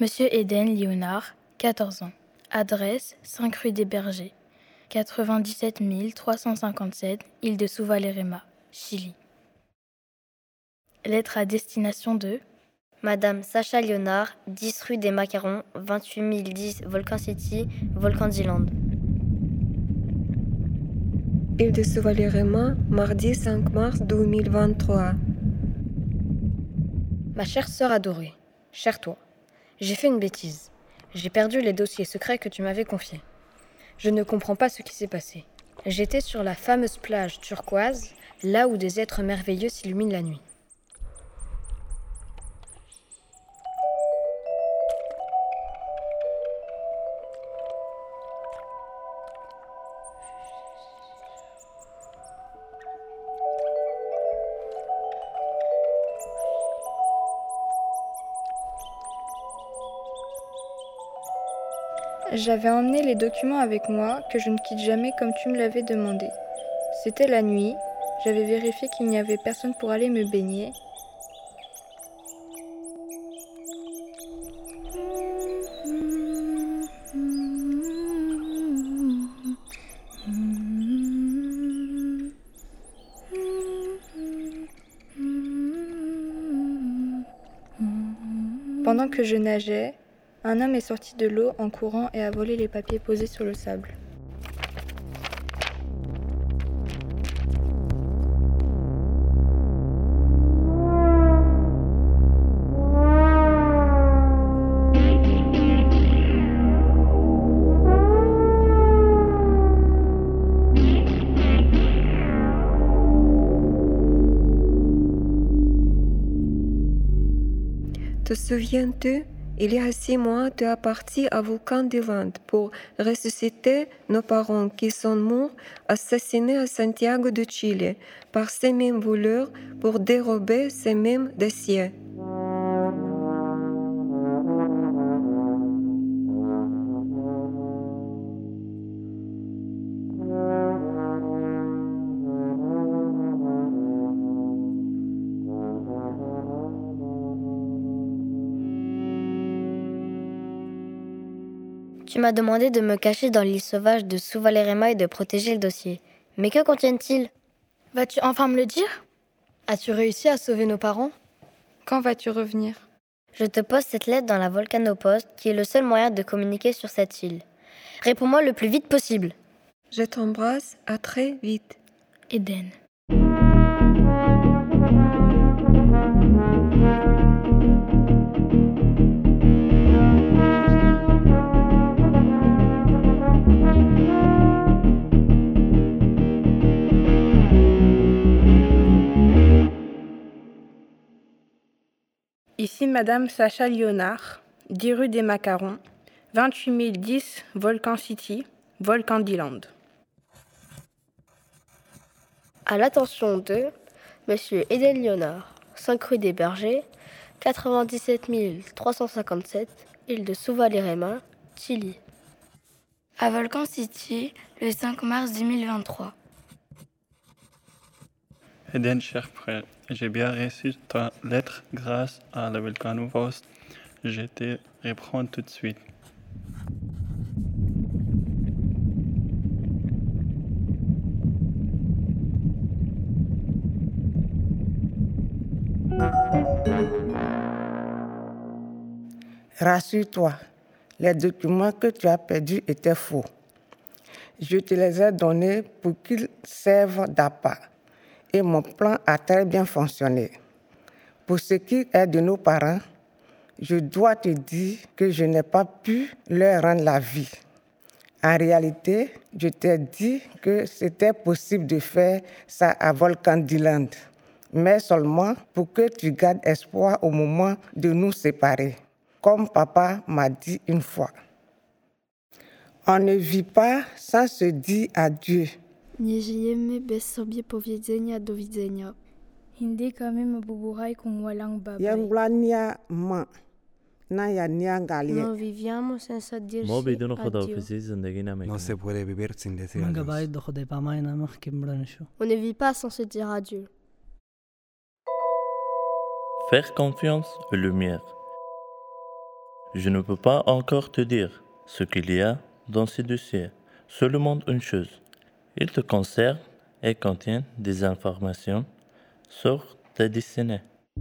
Monsieur Eden Léonard, 14 ans. Adresse 5 rue des Bergers, 97 357, île de Souvalérema, Chili. Lettre à destination de Madame Sacha Léonard, 10 rue des Macarons, 28 010 Volcan City, Volcan d'Island. Île de Souvalérema, mardi 5 mars 2023. Ma chère sœur adorée, chère toi, j'ai fait une bêtise. J'ai perdu les dossiers secrets que tu m'avais confiés. Je ne comprends pas ce qui s'est passé. J'étais sur la fameuse plage turquoise, là où des êtres merveilleux s'illuminent la nuit. J'avais emmené les documents avec moi que je ne quitte jamais comme tu me l'avais demandé. C'était la nuit, j'avais vérifié qu'il n'y avait personne pour aller me baigner. Pendant que je nageais, un homme est sorti de l'eau en courant et a volé les papiers posés sur le sable. Te souviens-tu, il y a 6 mois, tu es parti à Volcan d'Island pour ressusciter nos parents qui sont morts, assassinés à Santiago de Chile par ces mêmes voleurs pour dérober ces mêmes dossiers. Tu m'as demandé de me cacher dans l'île sauvage de Souvalérema et de protéger le dossier. Mais que contiennent-ils ? Vas-tu enfin me le dire ? As-tu réussi à sauver nos parents ? Quand vas-tu revenir ? Je te pose cette lettre dans la Volcanopost, qui est le seul moyen de communiquer sur cette île. Réponds-moi le plus vite possible. Je t'embrasse, à très vite. Eden. Ici Madame Sacha Léonard, 10 rue des Macarons, 28 010 Volcan City, Volcan d'Island. À l'attention de Monsieur Eden Léonard, 5 rue des Bergers, 97 357, île de Souvalérema, Chili. À Volcan City, le 5 mars 2023. Eden, cher frère, j'ai bien reçu ta lettre grâce à la Volcanopost. Je te reprends tout de suite. Rassure-toi, les documents que tu as perdus étaient faux. Je te les ai donnés pour qu'ils servent d'appât. Et mon plan a très bien fonctionné. Pour ce qui est de nos parents, je dois te dire que je n'ai pas pu leur rendre la vie. En réalité, je t'ai dit que c'était possible de faire ça à Volcan d'Island, mais seulement pour que tu gardes espoir au moment de nous séparer, comme papa m'a dit une fois. On ne vit pas sans se dire adieu. Nie żyjemy bez sobie powiedzenia do widzenia. Hindi kami mabubuhay kung walang babay. Yanglania ma na ya niangalie. No viviamo senza dirci ما بدون addio. خداحافظی زندگی No نمیکنیم. se puede vivir sin decir موږ adiós. باید د خدای په امانه مخکې مړه نشو. On ne vit pas sans se dire adieu. Faire confiance aux lumières. Je ne peux pas encore te dire ce qu'il y a dans ces dossiers. Seulement une chose. Ils te concernent et contiennent des informations sur ta destinée.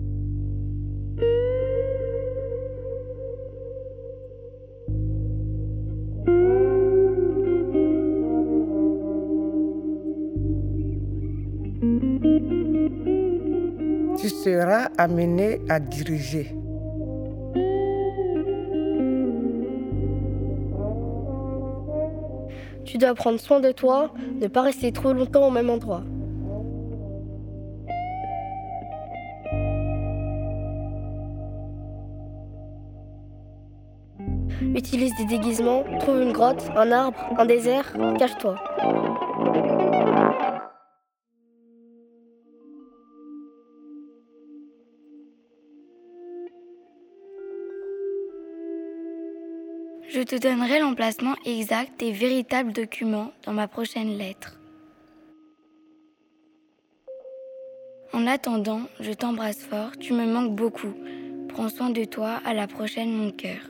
Tu seras amené à diriger. Tu dois prendre soin de toi, ne pas rester trop longtemps au même endroit. Utilise des déguisements, trouve une grotte, un arbre, un désert, cache-toi. Je te donnerai l'emplacement exact des véritables documents dans ma prochaine lettre. En attendant, je t'embrasse fort, tu me manques beaucoup. Prends soin de toi, à la prochaine mon cœur.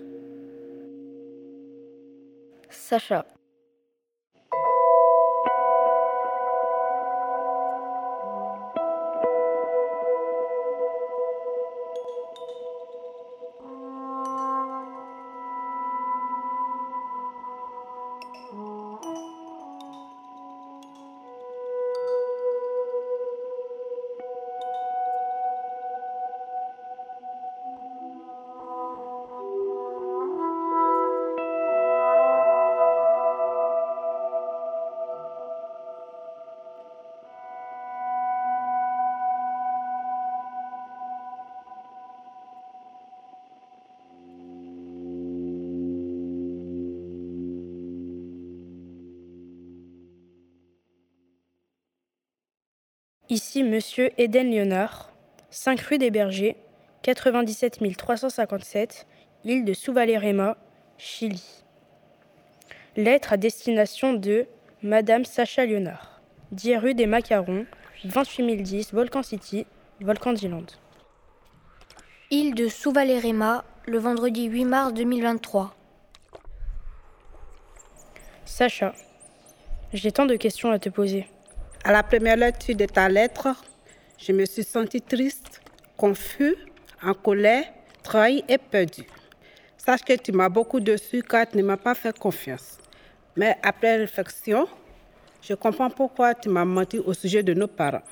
Sacha. Ici Monsieur Eden Léonard, 5 rue des Bergers, 97 357, île de Souvalérema, Chili. Lettre à destination de Madame Sacha Léonard, 10 rue des Macarons, 28 010, Volcan City, Volcan d'Island. Île de Souvalérema, le vendredi 8 mars 2023. Sacha, j'ai tant de questions à te poser. À la première lecture de ta lettre, je me suis sentie triste, confus, en colère, trahi et perdu. Sache que tu m'as beaucoup déçu car tu ne m'as pas fait confiance. Mais après réflexion, je comprends pourquoi tu m'as menti au sujet de nos parents.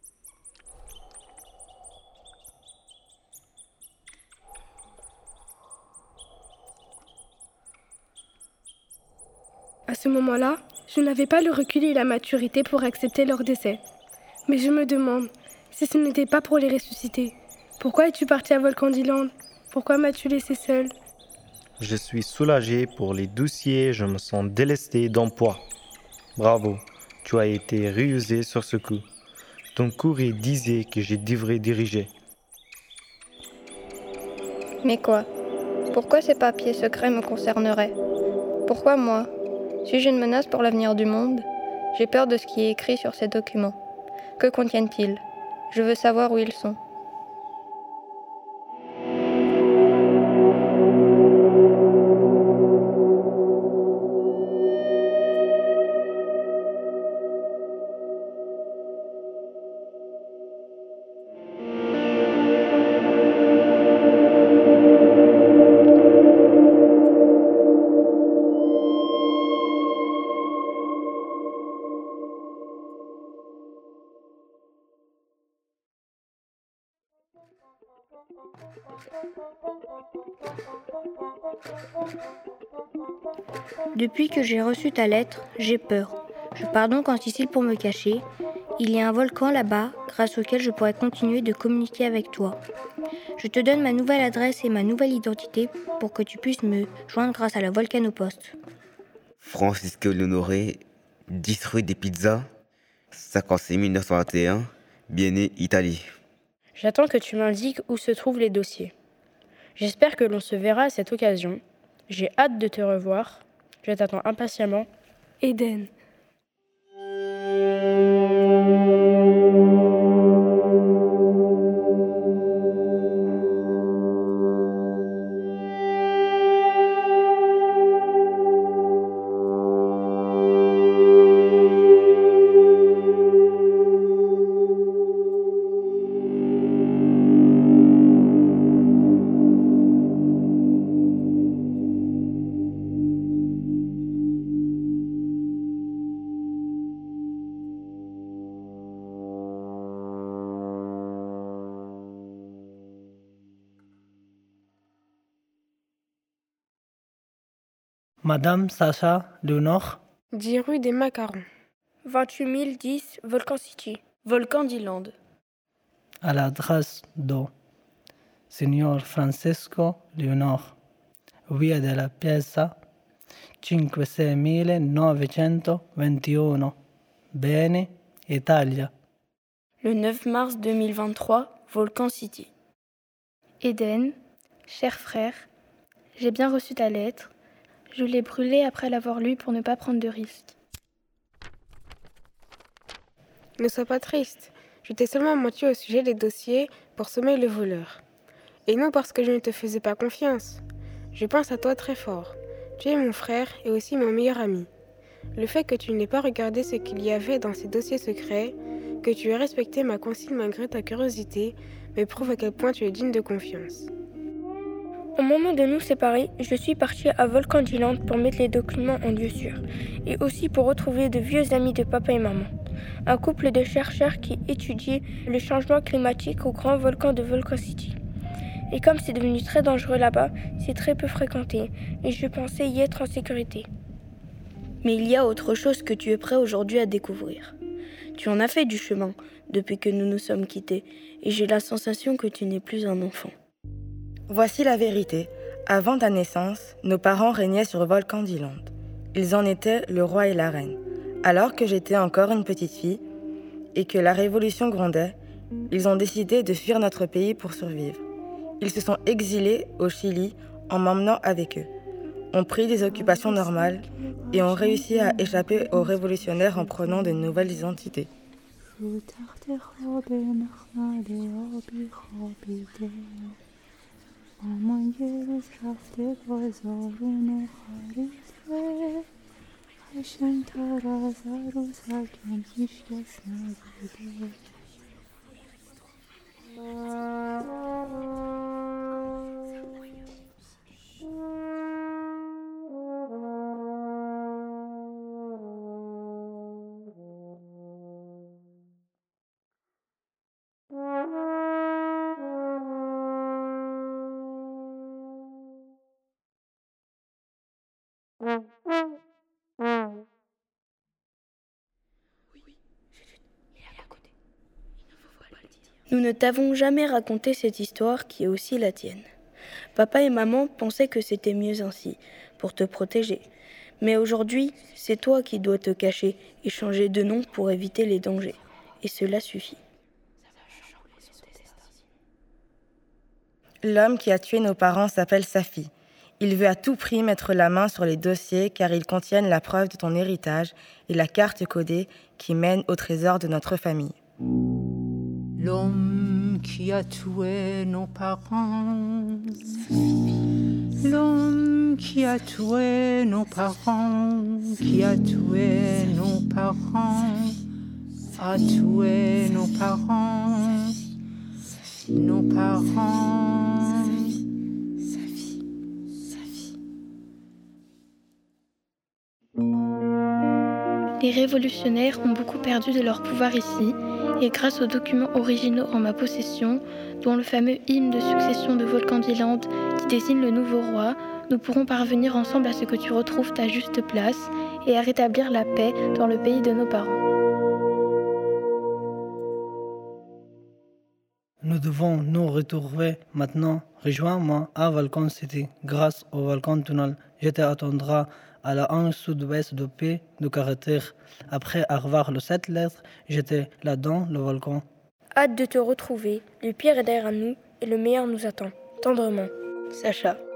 À ce moment-là, je n'avais pas le recul et la maturité pour accepter leur décès. Mais je me demande, si ce n'était pas pour les ressusciter, pourquoi es-tu parti à Volcan d'Island? Pourquoi m'as-tu laissé seule? Je suis soulagé pour les dossiers, je me sens délesté d'un poids. Bravo, tu as été rusé sur ce coup. Ton courrier disait que je devrais diriger. Mais quoi? Pourquoi ces papiers secrets me concerneraient? Pourquoi moi? Suis-je une menace pour l'avenir du monde? J'ai peur de ce qui est écrit sur ces documents. Que contiennent-ils? Je veux savoir où ils sont. Depuis que j'ai reçu ta lettre, j'ai peur. Je pars donc en Sicile pour me cacher. Il y a un volcan là-bas, grâce auquel je pourrai continuer de communiquer avec toi. Je te donne ma nouvelle adresse et ma nouvelle identité pour que tu puisses me joindre grâce à la Volcanopost. Francisco Leonoré, 10 rue des Pizzas, 56 921, Bienne, Italie. J'attends que tu m'indiques où se trouvent les dossiers. J'espère que l'on se verra à cette occasion. J'ai hâte de te revoir. Je t'attends impatiemment. Eden. Madame Sacha Léonore. 10 rue des Macarons. 28 010 Volcan City. Volcan d'Islande. À l'adresse de Signor Francesco Léonore, via della Piazza 56921, Bene, Italia. Le 9 mars 2023, Volcan City. Eden, cher frère, j'ai bien reçu ta lettre. Je l'ai brûlée après l'avoir lue pour ne pas prendre de risques. Ne sois pas triste. Je t'ai seulement menti au sujet des dossiers pour sommer le voleur. Et non parce que je ne te faisais pas confiance. Je pense à toi très fort. Tu es mon frère et aussi mon meilleur ami. Le fait que tu n'aies pas regardé ce qu'il y avait dans ces dossiers secrets, que tu aies respecté ma consigne malgré ta curiosité, me prouve à quel point tu es digne de confiance. Au moment de nous séparer, je suis partie à Volcan d'Islande pour mettre les documents en lieu sûr, et aussi pour retrouver de vieux amis de papa et maman. Un couple de chercheurs qui étudiaient le changement climatique au grand volcan de Volcan City. Et comme c'est devenu très dangereux là-bas, c'est très peu fréquenté, et je pensais y être en sécurité. Mais il y a autre chose que tu es prêt aujourd'hui à découvrir. Tu en as fait du chemin depuis que nous nous sommes quittés, et j'ai la sensation que tu n'es plus un enfant. Voici la vérité. Avant ta naissance, nos parents régnaient sur Volcan d'Islande. Ils en étaient le roi et la reine. Alors que j'étais encore une petite fille et que la révolution grondait, ils ont décidé de fuir notre pays pour survivre. Ils se sont exilés au Chili en m'emmenant avec eux, ont pris des occupations normales et ont réussi à échapper aux révolutionnaires en prenant de nouvelles identités. Nous ne t'avons jamais raconté cette histoire qui est aussi la tienne. Papa et maman pensaient que c'était mieux ainsi, pour te protéger. Mais aujourd'hui, c'est toi qui dois te cacher et changer de nom pour éviter les dangers. Et cela suffit. L'homme qui a tué nos parents s'appelle Safi. Il veut à tout prix mettre la main sur les dossiers car ils contiennent la preuve de ton héritage et la carte codée qui mène au trésor de notre famille. L'homme qui a tué nos parents, l'homme qui a tué nos parents, qui a tué nos parents, a tué nos parents, nos parents. Les révolutionnaires ont beaucoup perdu de leur pouvoir ici, et grâce aux documents originaux en ma possession, dont le fameux hymne de succession de Volcan d'Islande qui désigne le nouveau roi, nous pourrons parvenir ensemble à ce que tu retrouves ta juste place et à rétablir la paix dans le pays de nos parents. Nous devons nous retrouver maintenant. Rejoins-moi à Volcan City. Grâce au Volcan Tunnel, je t'attendrai à la 1 sud-ouest de P de caractère. Après avoir le 7 lettres, j'étais là dans le volcan. Hâte de te retrouver. Le pire est derrière nous et le meilleur nous attend. Tendrement, Sacha.